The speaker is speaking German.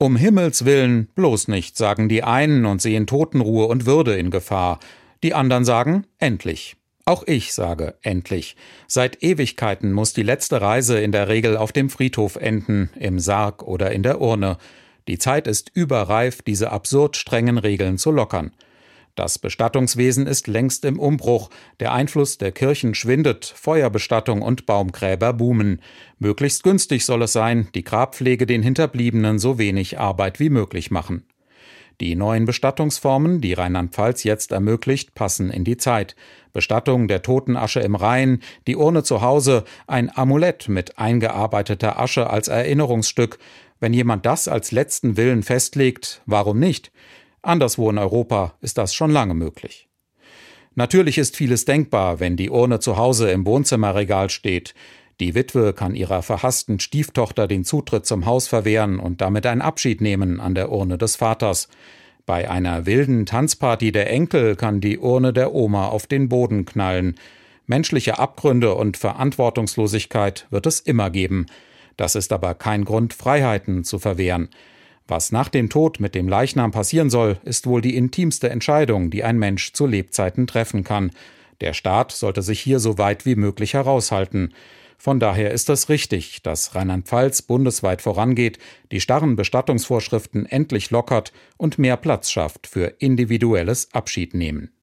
Um Himmels willen, bloß nicht, sagen die einen und sehen Totenruhe und Würde in Gefahr. Die anderen sagen, endlich. Auch ich sage, endlich. Seit Ewigkeiten muss die letzte Reise in der Regel auf dem Friedhof enden, im Sarg oder in der Urne. Die Zeit ist überreif, diese absurd strengen Regeln zu lockern. Das Bestattungswesen ist längst im Umbruch, der Einfluss der Kirchen schwindet, Feuerbestattung und Baumgräber boomen. Möglichst günstig soll es sein, die Grabpflege den Hinterbliebenen so wenig Arbeit wie möglich machen. Die neuen Bestattungsformen, die Rheinland-Pfalz jetzt ermöglicht, passen in die Zeit. Bestattung der Totenasche im Rhein, die Urne zu Hause, ein Amulett mit eingearbeiteter Asche als Erinnerungsstück. Wenn jemand das als letzten Willen festlegt, warum nicht? Anderswo in Europa ist das schon lange möglich. Natürlich ist vieles denkbar, wenn die Urne zu Hause im Wohnzimmerregal steht. Die Witwe kann ihrer verhassten Stieftochter den Zutritt zum Haus verwehren und damit einen Abschied nehmen an der Urne des Vaters. Bei einer wilden Tanzparty der Enkel kann die Urne der Oma auf den Boden knallen. Menschliche Abgründe und Verantwortungslosigkeit wird es immer geben. Das ist aber kein Grund, Freiheiten zu verwehren. Was nach dem Tod mit dem Leichnam passieren soll, ist wohl die intimste Entscheidung, die ein Mensch zu Lebzeiten treffen kann. Der Staat sollte sich hier so weit wie möglich heraushalten. Von daher ist es richtig, dass Rheinland-Pfalz bundesweit vorangeht, die starren Bestattungsvorschriften endlich lockert und mehr Platz schafft für individuelles Abschiednehmen.